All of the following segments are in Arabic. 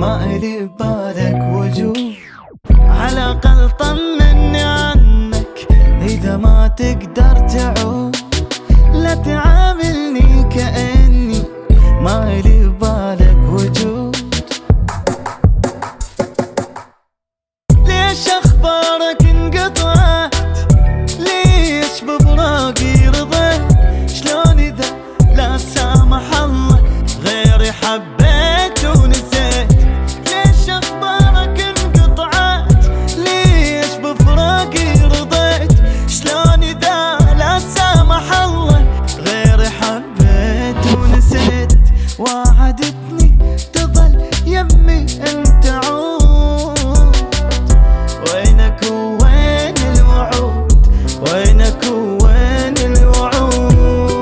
ما إلي ببالك وجود. على الأقل طمني عنك إذا ما تقدر تعود. لا تعاملني كأني ما إلي ببالك وجود. ليش أخبارك انقطعت؟ ليش بفراقي رضيت؟ شلون إذا لا سامح الله غيري حبيت ونسيت؟ ليش أخبارك انقطعت؟ ليش بفراقي رضيت؟ شلون إذا لا سامح الله غيري حبيت ونسيت؟ وعدتني تظل يمي انت عود. وينك وين الوعود؟ وينك وين الوعود؟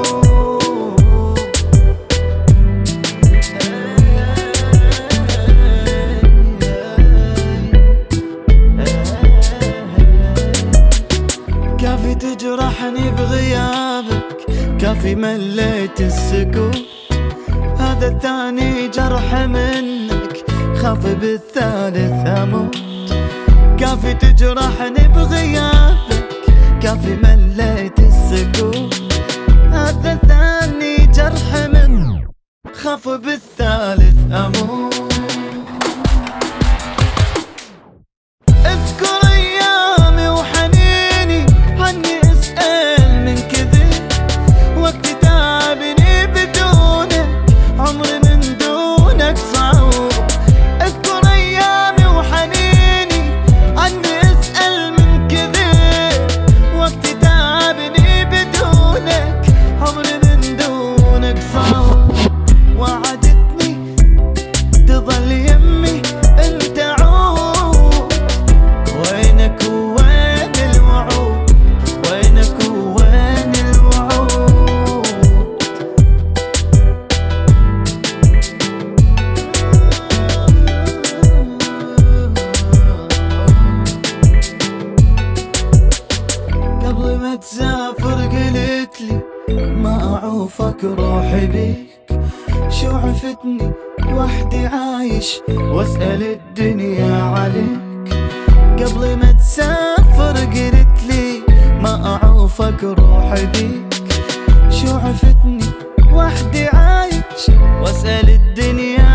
كافي تجرحني بغيابك، كافي مليت السكوت. هذا الثاني جرح منك، خاف بالثالث اموت. كافي تجرحني بغيابك، كافي مليت السكوت. هذا ثاني جرح منك، خاف بالثالث اموت. اذكر ايامي وحنيني عني اسأل من كذب. وقت تعبني بدونك، عمري من دونك صعوب. اذكر ايامي وحنيني عني اسأل من كذب. وقت تعبني بدونك، عمري من دونك صعوب. وعدتني تظل يمي انت عود. وينك وين الوعود؟ وينك وين الوعود؟ قبل ما تسافر قلتلي ما أعوفك روحي بيك. شو عفتني وحدي عايش واسأل الدنيا عليك. قبل ما تسافر قلتلي ما أعوفك روحي بيك. شو عفتني وحدي عايش واسأل الدنيا